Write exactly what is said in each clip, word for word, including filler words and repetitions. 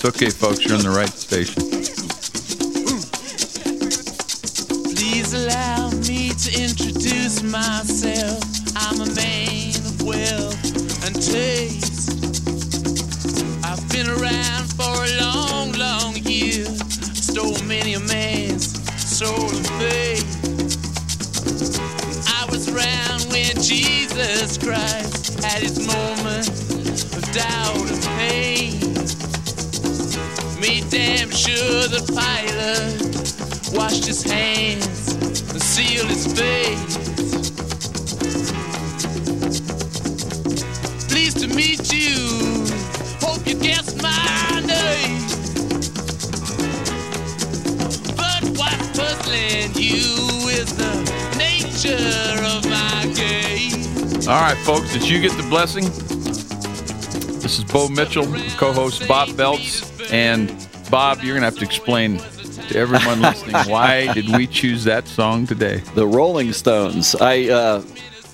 It's okay, folks. You're on the right station. Please allow me to introduce myself. I'm a man of wealth and taste. I've been around for a long, long year. Stole many a man's soul of faith. I was around when Jesus Christ had his moment of doubt and pain. Made damn sure the pilot washed his hands and sealed his face. Pleased to meet you. Hope you guessed my name. But what's puzzling you is the nature of my game. All right, folks, did you get the blessing? This is Bo Mitchell, co-host Bob Belts. And, Bob, you're going to have to explain to everyone listening, why did we choose that song today? The Rolling Stones. I uh,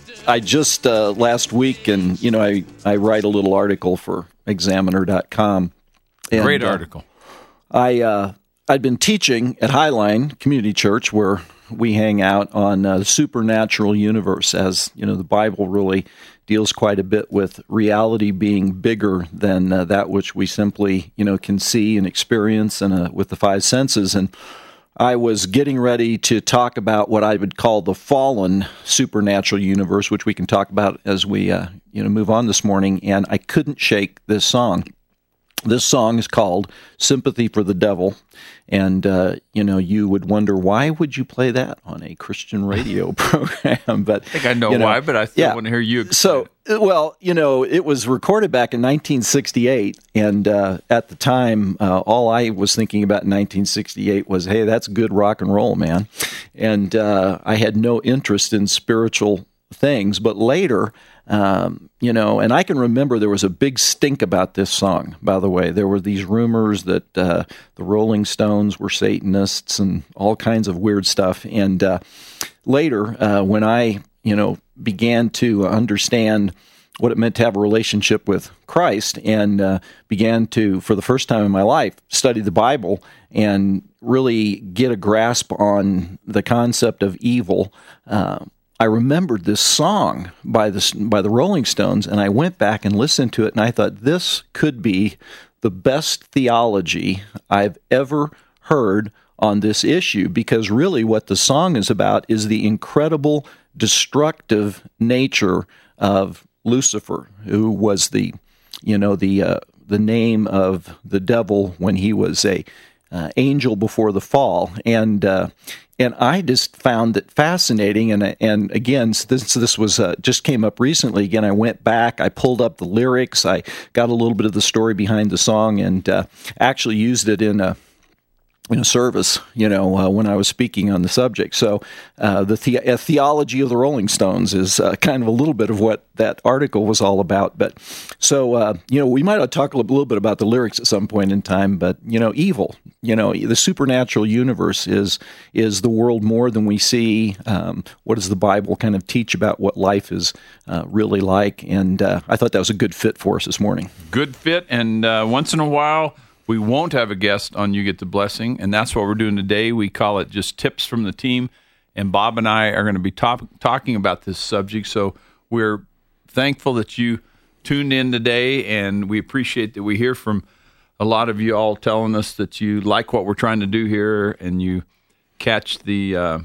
I just, uh, last week, and, you know, I, I write a little article for Examiner dot com. And, Great article. Uh, I, uh, I'd been teaching at Highline Community Church, where we hang out, on uh, the supernatural universe, as, you know, the Bible really deals quite a bit with reality being bigger than uh, that which we simply, you know, can see and experience and uh, with the five senses. And I was getting ready to talk about what I would call the fallen supernatural universe, which we can talk about as we, uh, you know, move on this morning. And I couldn't shake this song. This song is called Sympathy for the Devil, and, uh, you know, you would wonder, why would you play that on a Christian radio program? But I think I know, you know why, but I still yeah. want to hear you explain. So, well, you know, it was recorded back in nineteen sixty-eight, and uh, at the time, uh, all I was thinking about in nineteen sixty-eight was, hey, that's good rock and roll, man. And uh, I had no interest in spiritual things, but later... Um, you know, and I can remember there was a big stink about this song, by the way. There were these rumors that uh, the Rolling Stones were Satanists and all kinds of weird stuff. And uh, later, uh, when I, you know, began to understand what it meant to have a relationship with Christ and uh, began to, for the first time in my life, study the Bible and really get a grasp on the concept of evil, uh, I remembered this song by the, by the Rolling Stones, and I went back and listened to it, and I thought, this could be the best theology I've ever heard on this issue, because really what the song is about is the incredible destructive nature of Lucifer, who was the, you know, the uh, the name of the devil when he was a uh, angel before the fall, and uh, and I just found it fascinating. And and again, this this was uh, just came up recently. Again, I went back, I pulled up the lyrics, I got a little bit of the story behind the song, and uh, actually used it in a. in a service, you know, uh, when I was speaking on the subject. So uh, the, the uh, theology of the Rolling Stones is uh, kind of a little bit of what that article was all about. But so, uh, you know, we might talk a little bit about the lyrics at some point in time, but, you know, evil, you know, the supernatural universe is is the world more than we see. Um, what does the Bible kind of teach about what life is uh, really like? And uh, I thought that was a good fit for us this morning. Good fit, and uh, once in a while, we won't have a guest on You Get the Blessing, and that's what we're doing today. We call it just Tips from the Team, and Bob and I are going to be top, talking about this subject, so we're thankful that you tuned in today, and we appreciate that we hear from a lot of you all telling us that you like what we're trying to do here, and you catch the uh,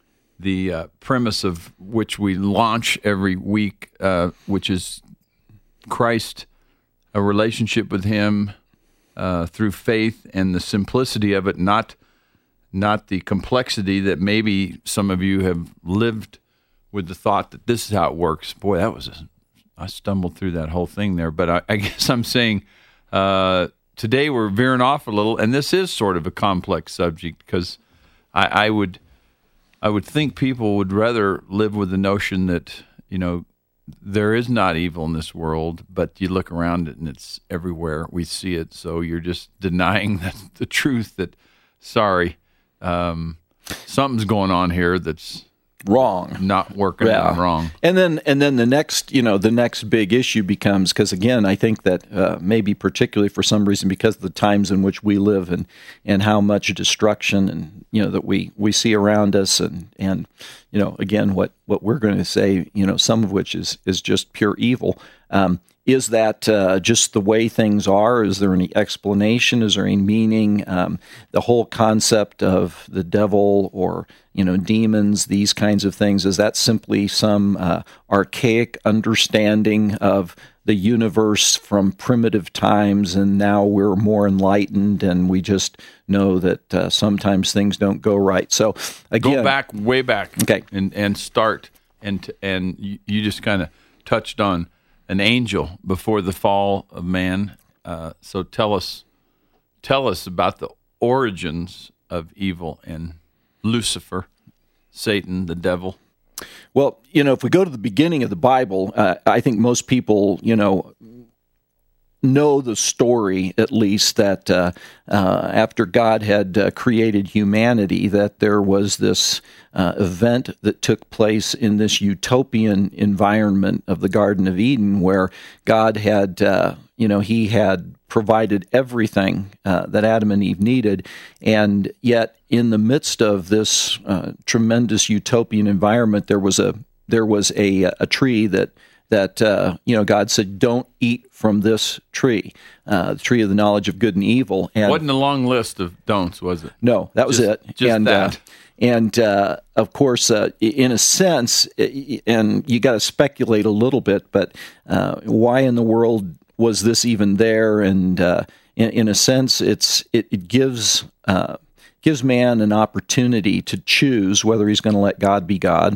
the uh, premise of which we launch every week, uh, which is Christ, a relationship with Him, Uh, through faith and the simplicity of it, not not the complexity that maybe some of you have lived with the thought that this is how it works. Boy, that was a, I stumbled through that whole thing there. But I, I guess I'm saying uh, today we're veering off a little, and this is sort of a complex subject because I, I would I would think people would rather live with the notion that, you know, there is not evil in this world, but you look around it and it's everywhere. We see it. So you're just denying that, the truth that, sorry, um, something's going on here that's wrong, not working yeah. and wrong. And then, and then the next, you know, the next big issue becomes, because again, I think that uh, maybe particularly for some reason, because of the times in which we live and and how much destruction and you know that we, we see around us, and and you know again what, what we're going to say, you know, some of which is is just pure evil. Um, Is that uh, just the way things are? Is there any explanation? Is there any meaning? Um, the whole concept of the devil or, you know, demons, these kinds of things, is that simply some uh, archaic understanding of the universe from primitive times, and now we're more enlightened and we just know that uh, sometimes things don't go right? So, again... Go back, way back, okay. and, and start, and, and you, you just kind of touched on an angel before the fall of man. Uh, so tell us, tell us about the origins of evil and Lucifer, Satan, the devil. Well, you know, if we go to the beginning of the Bible, uh, I think most people, you know, know the story, at least, that uh, uh, after God had uh, created humanity, that there was this uh, event that took place in this utopian environment of the Garden of Eden, where God had, uh, you know, he had provided everything uh, that Adam and Eve needed, and yet in the midst of this uh, tremendous utopian environment, there was a there was a a tree that that, uh, you know, God said, don't eat from this tree, uh, the tree of the knowledge of good and evil. And wasn't a long list of don'ts, was it? No, that was just, it. Just and, that. Uh, and, uh, of course, uh, in a sense, and you got to speculate a little bit, but uh, why in the world was this even there? And uh, in, in a sense, it's it, it gives uh, gives man an opportunity to choose whether he's going to let God be God,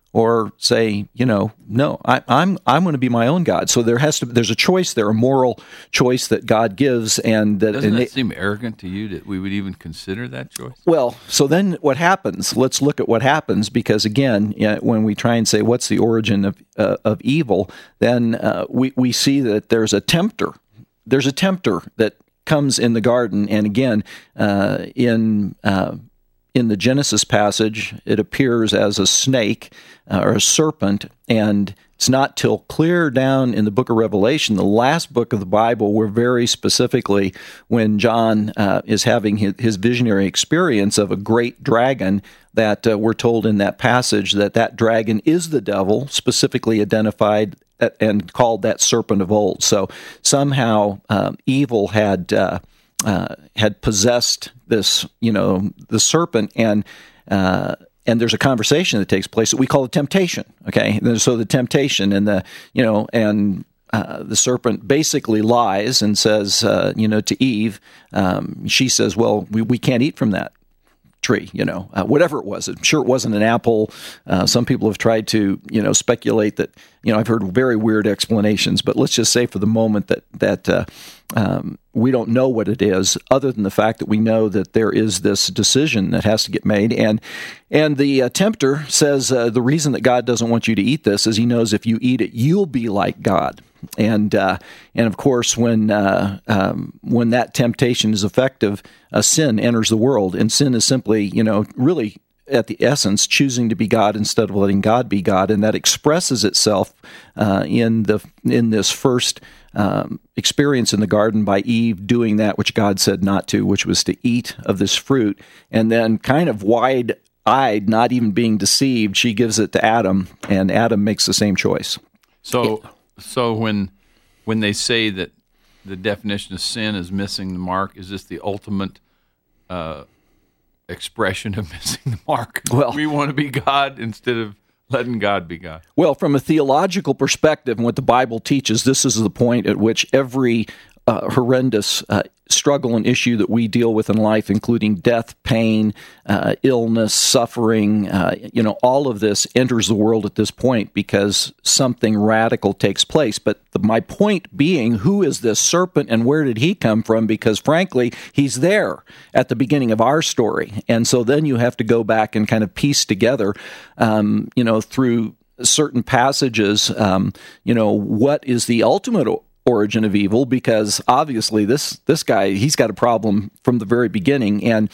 or say, you know, no, I, I'm I'm going to be my own God. So there has to there's a choice there, a moral choice that God gives, and that doesn't and that it, seem arrogant to you that we would even consider that choice? Well, so then what happens? Let's look at what happens, because again, you know, when we try and say what's the origin of uh, of evil, then uh, we we see that there's a tempter. There's a tempter that comes in the garden, and again, uh, in uh, in the Genesis passage, it appears as a snake uh, or a serpent, and it's not till clear down in the book of Revelation, the last book of the Bible, where very specifically when John uh, is having his, his visionary experience of a great dragon, that uh, we're told in that passage that that dragon is the devil, specifically identified and called that serpent of old. So somehow um, evil had uh, uh, had possessed this, you know, the serpent, and uh, and there's a conversation that takes place that we call the temptation. Okay, so the temptation and the you know and. Uh, the serpent basically lies and says, uh, you know, to Eve, um, she says, well, we, we can't eat from that tree, you know, uh, whatever it was. I'm sure it wasn't an apple. Uh, some people have tried to, you know, speculate that, you know, I've heard very weird explanations, but let's just say for the moment that, that uh, um, we don't know what it is, other than the fact that we know that there is this decision that has to get made. And and the uh, tempter says uh, the reason that God doesn't want you to eat this is he knows if you eat it, you'll be like God. And uh, and of course, when uh, um, when that temptation is effective, a sin enters the world, and sin is simply, you know, really at the essence choosing to be God instead of letting God be God, and that expresses itself uh, in the in this first um, experience in the garden by Eve doing that which God said not to, which was to eat of this fruit, and then kind of wide-eyed, not even being deceived, she gives it to Adam, and Adam makes the same choice. So. Yeah. So when when they say that the definition of sin is missing the mark, is this the ultimate uh, expression of missing the mark? Well, we want to be God instead of letting God be God. Well, from a theological perspective and what the Bible teaches, this is the point at which every uh, horrendous uh, struggle and issue that we deal with in life, including death, pain, uh, illness, suffering, uh, you know, all of this enters the world at this point because something radical takes place. But the, my point being, who is this serpent and where did he come from? Because frankly, he's there at the beginning of our story. And so then you have to go back and kind of piece together, um, you know, through certain passages, um, you know, what is the ultimate origin of evil, because obviously this this guy, he's got a problem from the very beginning. And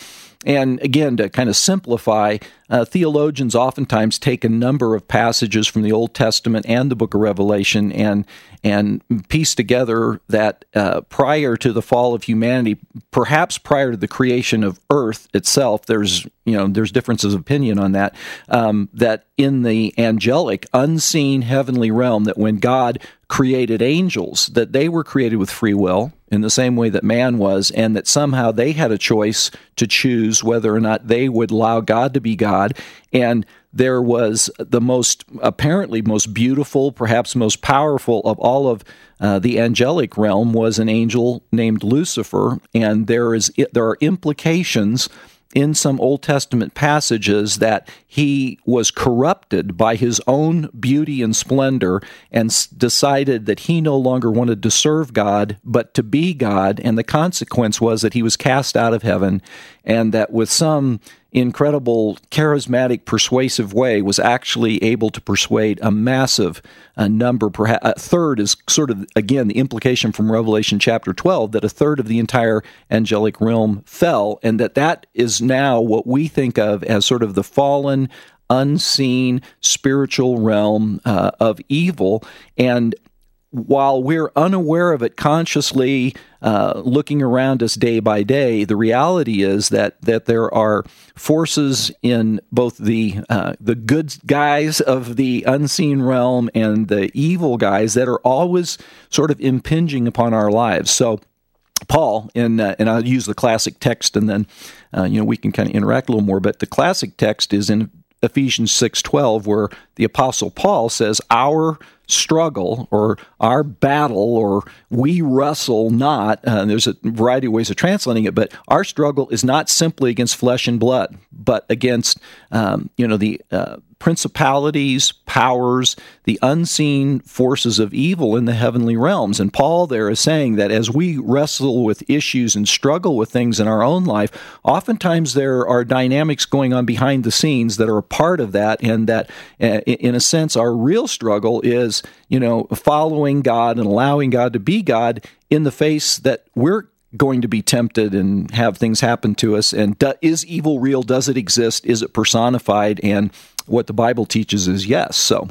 And again, to kind of simplify, uh, theologians oftentimes take a number of passages from the Old Testament and the book of Revelation and and piece together that uh, prior to the fall of humanity, perhaps prior to the creation of Earth itself, there's you know there's differences of opinion on that, um, that in the angelic, unseen heavenly realm, that when God created angels, that they were created with free will in the same way that man was, and that somehow they had a choice to choose whether or not they would allow God to be God. And there was the most, apparently most beautiful, perhaps most powerful of all of uh, the angelic realm was an angel named Lucifer, and there is there are implications in some Old Testament passages that he was corrupted by his own beauty and splendor and s- decided that he no longer wanted to serve God, but to be God, and the consequence was that he was cast out of heaven, and that with some incredible, charismatic, persuasive way was actually able to persuade a massive uh, number, perhaps a third is sort of, again, the implication from Revelation chapter twelve, that a third of the entire angelic realm fell, and that that is now what we think of as sort of the fallen, unseen, spiritual realm uh, of evil. And while we're unaware of it consciously, uh, looking around us day by day, the reality is that that there are forces in both the uh, the good guys of the unseen realm and the evil guys that are always sort of impinging upon our lives. So Paul, in, uh, and I'll use the classic text, and then uh, you know we can kind of interact a little more, but the classic text is in Ephesians six twelve, where the Apostle Paul says, our struggle, or our battle, or we wrestle not, uh, there's a variety of ways of translating it, but our struggle is not simply against flesh and blood, but against um, you know the uh, principalities, powers, the unseen forces of evil in the heavenly realms. And Paul there is saying that as we wrestle with issues and struggle with things in our own life, oftentimes there are dynamics going on behind the scenes that are a part of that, and that uh, in a sense our real struggle is, you know, following God and allowing God to be God in the face that we're going to be tempted and have things happen to us. And do, is evil real? Does it exist? Is it personified? And what the Bible teaches is yes. So,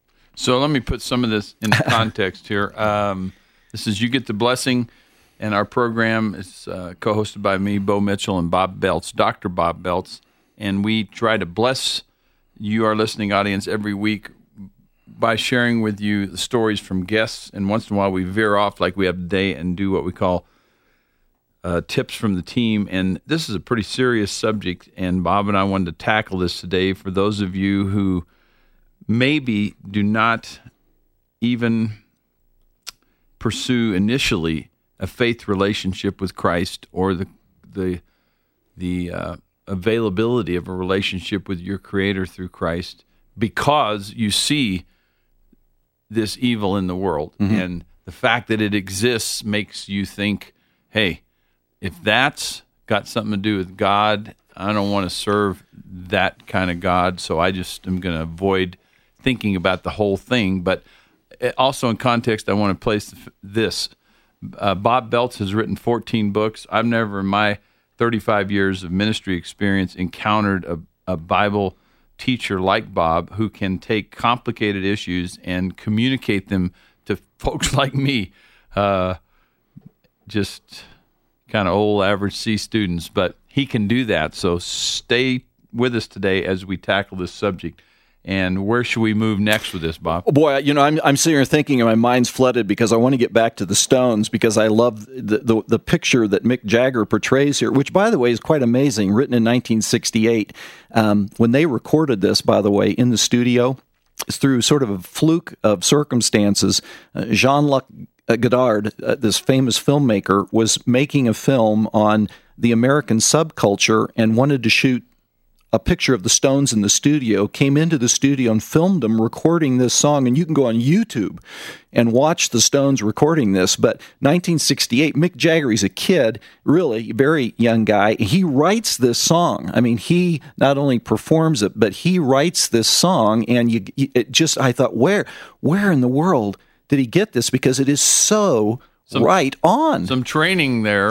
so let me put some of this in context here. Um, this is You Get the Blessing, and our program is uh, co-hosted by me, Bo Mitchell, and Bob Belts, Doctor Bob Belts, and we try to bless you, our listening audience, every week by sharing with you the stories from guests, and once in a while we veer off like we have today and do what we call uh, tips from the team. And this is a pretty serious subject, and Bob and I wanted to tackle this today for those of you who maybe do not even pursue initially a faith relationship with Christ, or the the the uh, availability of a relationship with your Creator through Christ, because you see this evil in the world. Mm-hmm. And the fact that it exists makes you think, hey, if that's got something to do with God, I don't want to serve that kind of God, so I just am going to avoid thinking about the whole thing. But also in context, I want to place this. Uh, Bob Belts has written fourteen books. I've never in my thirty-five years of ministry experience encountered a, a Bible teacher like Bob, who can take complicated issues and communicate them to folks like me, uh, just kind of old average C students, but he can do that. So stay with us today as we tackle this subject. And where should we move next with this, Bob? Oh boy, you know, I'm I'm sitting here thinking, and my mind's flooded because I want to get back to the Stones, because I love the, the the picture that Mick Jagger portrays here, which, by the way, is quite amazing. Written in nineteen sixty-eight, um, when they recorded this, by the way, in the studio, through sort of a fluke of circumstances, uh, Jean-Luc Godard, uh, this famous filmmaker, was making a film on the American subculture and wanted to shoot a picture of the Stones in the studio, came into the studio and filmed them recording this song. And you can go on YouTube and watch the Stones recording this. But nineteen sixty-eight, Mick Jagger, he's a kid, really, very young guy. He writes this song. I mean, he not only performs it, but he writes this song. And you, it just, I thought, where, where in the world did he get this? Because it is so some, right on. Some training there.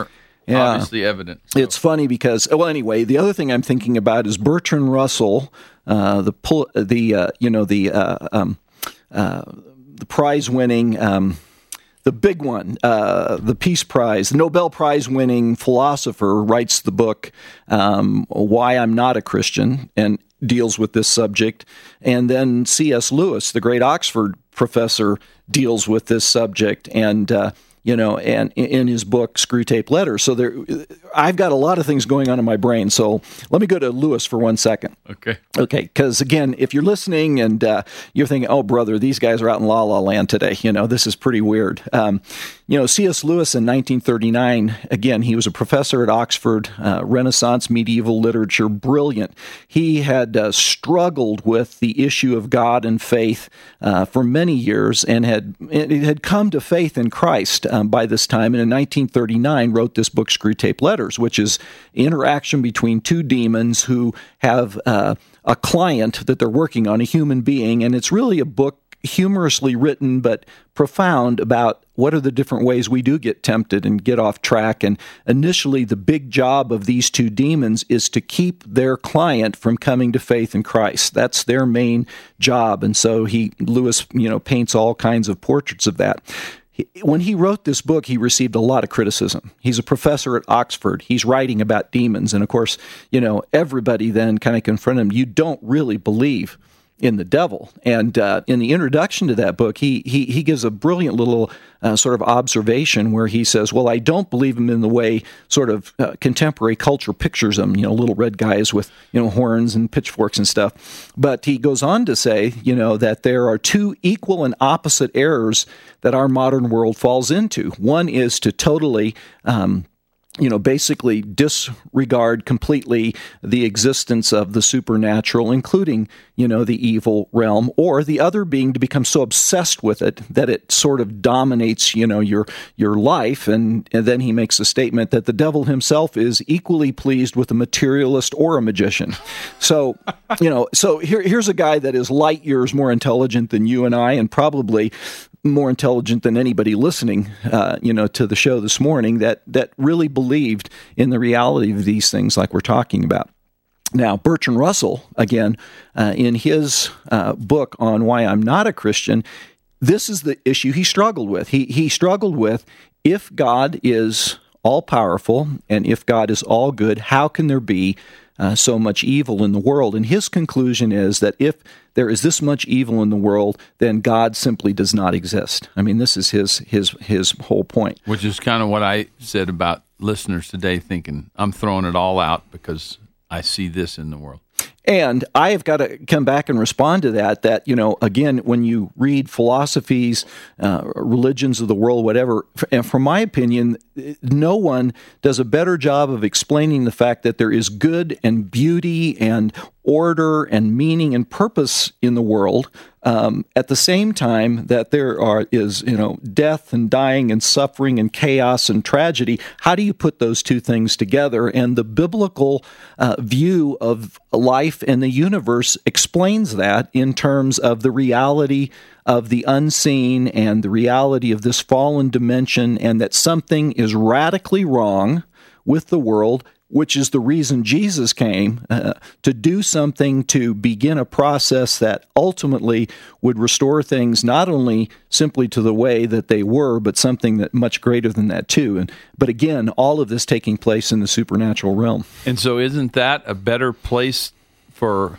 Yeah. obviously evident. So. It's funny because, well, anyway, the other thing I'm thinking about is Bertrand Russell, uh, the pul- the uh, you know the uh, um, uh, the prize-winning. Um, The big one, uh, the Peace Prize, the Nobel Prize-winning philosopher, writes the book um, "Why I'm Not a Christian" and deals with this subject. And then C S Lewis, the great Oxford professor, deals with this subject. And uh, you know, and in his book Screwtape Letters. So there, I've got a lot of things going on in my brain. So let me go to Lewis for one second. Okay. Okay, because again, if you're listening and uh, you're thinking, "Oh, brother, these guys are out in La La Land today," you know, this is pretty weird. Um, you know, C S Lewis in nineteen thirty-nine, again, he was a professor at Oxford, uh, Renaissance medieval literature, brilliant. He had uh, struggled with the issue of God and faith uh, for many years, and had it had come to faith in Christ um, by this time. And in nineteen thirty-nine, wrote this book, Screwtape Letters, which is interaction between two demons who have uh, a client that they're working on, a human being, and it's really a book humorously written but profound about what are the different ways we do get tempted and get off track. And initially, the big job of these two demons is to keep their client from coming to faith in Christ. That's their main job. And so he, Lewis, you know, paints all kinds of portraits of that. When he wrote this book, he received a lot of criticism. He's a professor at Oxford. He's writing about demons. And of course, you know, everybody then kind of confronted him. You don't really believe in the devil. And uh, in the introduction to that book, he he he gives a brilliant little uh, sort of observation where he says, well, I don't believe him in the way sort of uh, contemporary culture pictures them, you know, little red guys with, you know, horns and pitchforks and stuff. But he goes on to say, you know, that there are two equal and opposite errors that our modern world falls into. One is to totally um, you know, basically disregard completely the existence of the supernatural, including, you know, the evil realm, or the other being to become so obsessed with it that it sort of dominates, you know, your your life. And, and then he makes a statement that the devil himself is equally pleased with a materialist or a magician. So, you know, so here here's a guy that is light years more intelligent than you and I, and probably more intelligent than anybody listening, uh, you know, to the show this morning, that that really believed in the reality of these things like we're talking about. Now, Bertrand Russell, again, uh, in his uh, book on Why I'm Not a Christian, this is the issue he struggled with. He he struggled with, if God is all-powerful and if God is all good, how can there be Uh, so much evil in the world? And his conclusion is that if there is this much evil in the world, then God simply does not exist. I mean, this is his his his whole point. Which is kind of what I said about listeners today, thinking I'm throwing it all out because I see this in the world. And I have got to come back and respond to that, that, you know, again, when you read philosophies, uh, religions of the world, whatever, and from my opinion, no one does a better job of explaining the fact that there is good and beauty and order and meaning and purpose in the world, um, at the same time that there are is, you know, death and dying and suffering and chaos and tragedy. How do you put those two things together? And the biblical uh, view of life and the universe explains that in terms of the reality of the unseen and the reality of this fallen dimension, and that something is radically wrong with the world, which is the reason Jesus came, uh, to do something to begin a process that ultimately would restore things not only simply to the way that they were, but something that much greater than that too. And but again, all of this taking place in the supernatural realm. And so isn't that a better place for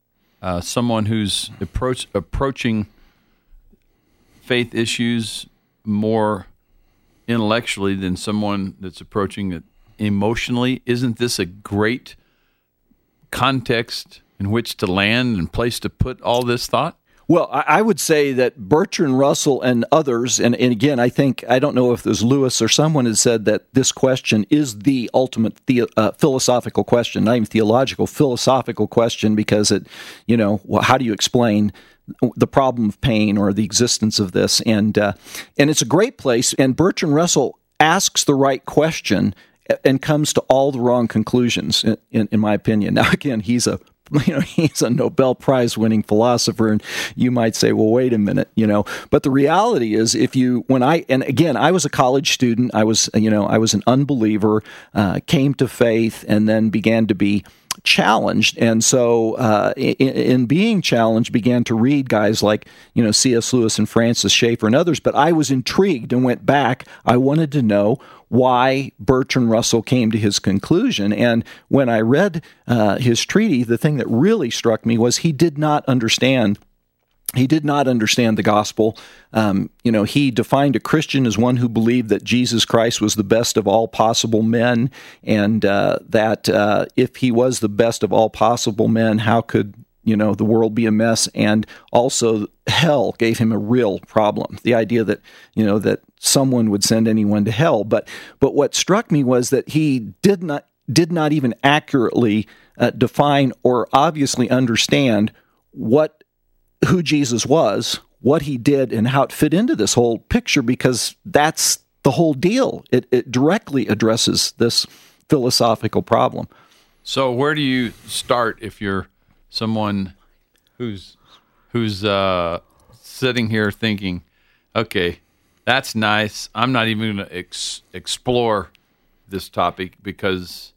uh, someone who's approach, approaching faith issues more intellectually than someone that's approaching it emotionally? Isn't this a great context in which to land and place to put all this thought? Well, I would say that Bertrand Russell and others, and, and again, I think, I don't know if it was Lewis or someone had said that this question is the ultimate the, uh, philosophical question, not even theological, philosophical question, because it, you know, well, how do you explain the problem of pain or the existence of this? And uh, and it's a great place, and Bertrand Russell asks the right question and comes to all the wrong conclusions, in, in, in my opinion. Now, again, he's a you know, he's a Nobel Prize winning philosopher. And you might say, well, wait a minute, you know, but the reality is if you, when I, and again, I was a college student, I was, you know, I was an unbeliever, uh, came to faith and then began to be challenged. And so uh, in, in being challenged, began to read guys like, you know, C S Lewis and Francis Schaeffer and others. But I was intrigued and went back. I wanted to know why Bertrand Russell came to his conclusion. And when I read uh, his treatise, the thing that really struck me was he did not understand He did not understand the gospel. Um, you know, he defined a Christian as one who believed that Jesus Christ was the best of all possible men, and uh, that uh, if he was the best of all possible men, how could, you know, the world be a mess? And also, hell gave him a real problem. The idea that, you know, that someone would send anyone to hell. But but what struck me was that he did not did not even accurately uh, define or obviously understand what who Jesus was, what he did, and how it fit into this whole picture, because that's the whole deal. It, it directly addresses this philosophical problem. So where do you start if you're someone who's who's uh, sitting here thinking, okay, that's nice. I'm not even going to ex- explore this topic because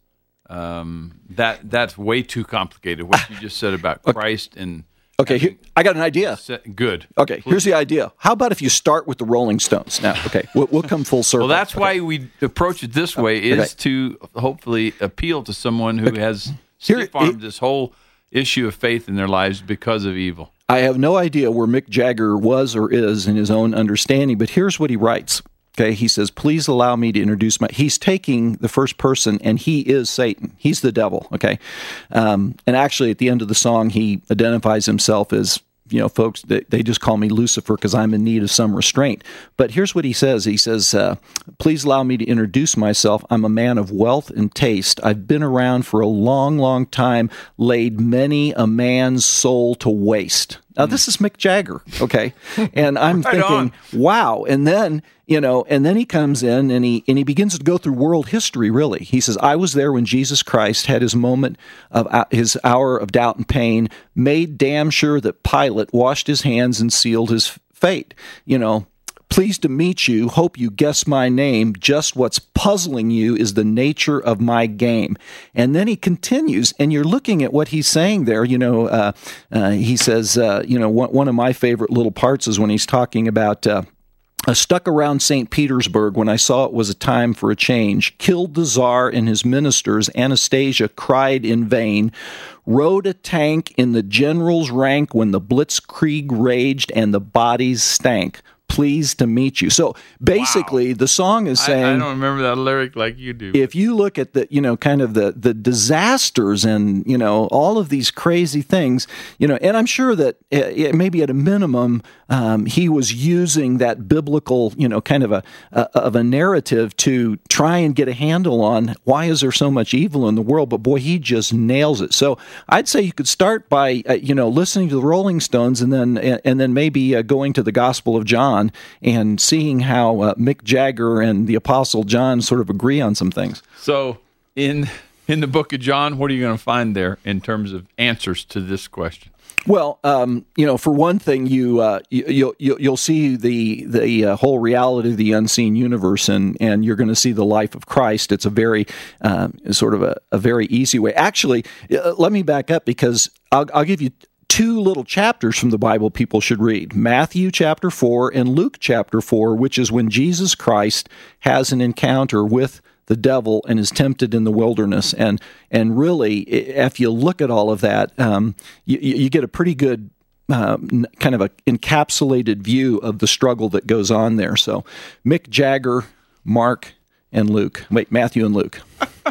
um, that that's way too complicated, what you just said about Christ and... Okay, here, I got an idea. Good. Okay, here's the idea. How about if you start with the Rolling Stones? Now, okay, we'll, we'll come full circle. Well, that's okay. why we approach it this way, is okay. to hopefully appeal to someone who okay. has Here, stiff-armed this whole issue of faith in their lives because of evil. I have no idea where Mick Jagger was or is in his own understanding, but here's what he writes. Okay, he says, please allow me to introduce my... He's taking the first person, and he is Satan. He's the devil, okay? Um, and actually, at the end of the song, he identifies himself as, you know, folks, they, they just call me Lucifer because I'm in need of some restraint. But here's what he says. He says, uh, please allow me to introduce myself. I'm a man of wealth and taste. I've been around for a long, long time, laid many a man's soul to waste. Now, this is Mick Jagger, okay? And I'm right thinking, on. wow. And then, you know, and then he comes in and he and he begins to go through world history, really. He says, I was there when Jesus Christ had his moment of uh, his hour of doubt and pain, made damn sure that Pilate washed his hands and sealed his fate. You know, pleased to meet you, hope you guess my name. Just what's puzzling you is the nature of my game. And then he continues, and you're looking at what he's saying there. You know, uh, uh, he says, uh, you know, one, one of my favorite little parts is when he's talking about... Uh, I stuck around Saint Petersburg when I saw it was a time for a change, killed the Tsar and his ministers, Anastasia cried in vain, rode a tank in the general's rank when the blitzkrieg raged and the bodies stank. Pleased to meet you. So basically, wow. the song is saying... I, I don't remember that lyric like you do. If you look at the, you know, kind of the, the disasters and, you know, all of these crazy things, you know, and I'm sure that it, maybe at a minimum, um, he was using that biblical, you know, kind of a, a of a narrative to try and get a handle on why is there so much evil in the world. But boy, he just nails it. So I'd say you could start by, uh, you know, listening to the Rolling Stones and then and then maybe uh, going to the Gospel of John and seeing how uh, Mick Jagger and the Apostle John sort of agree on some things. So in in the book of John, what are you going to find there in terms of answers to this question? Well, um, you know, for one thing, you, uh, you you'll you'll see the the uh, whole reality of the unseen universe, and, and you're going to see the life of Christ. It's a very uh, sort of a, a very easy way. Actually, uh, let me back up because I'll, I'll give you two little chapters from the Bible people should read. Matthew chapter four and Luke chapter four, which is when Jesus Christ has an encounter with the devil and is tempted in the wilderness. And and really, if you look at all of that, um, you, you get a pretty good um, kind of a encapsulated view of the struggle that goes on there. So Mick Jagger, Mark, and Luke. Wait, Matthew and Luke.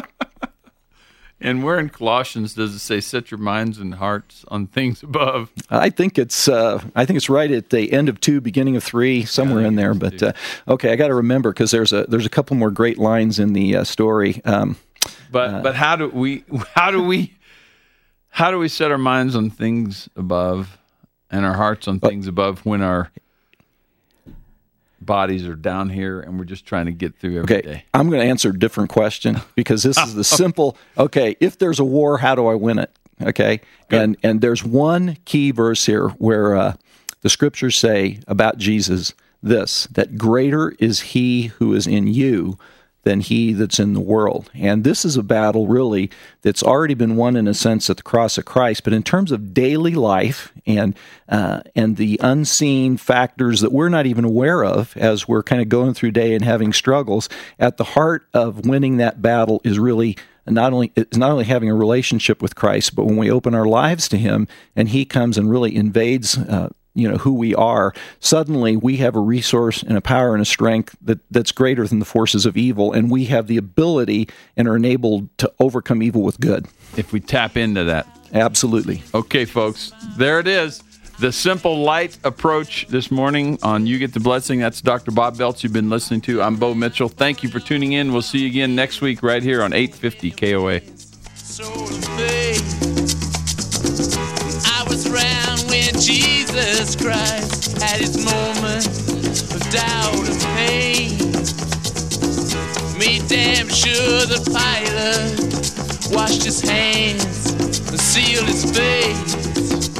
And where in Colossians does it say, "Set your minds and hearts on things above"? I think it's uh, I think it's right at the end of two, beginning of three, somewhere in there. But uh, okay, I got to remember because there's a there's a couple more great lines in the uh, story. Um, but uh, but how do we how do we how do we set our minds on things above and our hearts on things above when our bodies are down here and we're just trying to get through every okay, day? I'm going to answer a different question because this is the simple, okay, if there's a war, how do I win it? Okay, Good. and and there's one key verse here where uh, the scriptures say about Jesus this, that greater is He who is in you than he that's in the world. And this is a battle, really, that's already been won in a sense at the cross of Christ. But in terms of daily life and uh, and the unseen factors that we're not even aware of as we're kind of going through day and having struggles, at the heart of winning that battle is really not only it's not only having a relationship with Christ, but when we open our lives to Him and He comes and really invades uh, you know, who we are, suddenly we have a resource and a power and a strength that, that's greater than the forces of evil, and we have the ability and are enabled to overcome evil with good. If we tap into that. Absolutely. Okay, folks, there it is. The simple, light approach this morning on You Get the Blessing. That's Doctor Bob Belts you've been listening to. I'm Bo Mitchell. Thank you for tuning in. We'll see you again next week right here on eight fifty K O A. I was around when Jesus Christ had his moment of doubt and pain. Made damn sure the pilot washed his hands and sealed his face.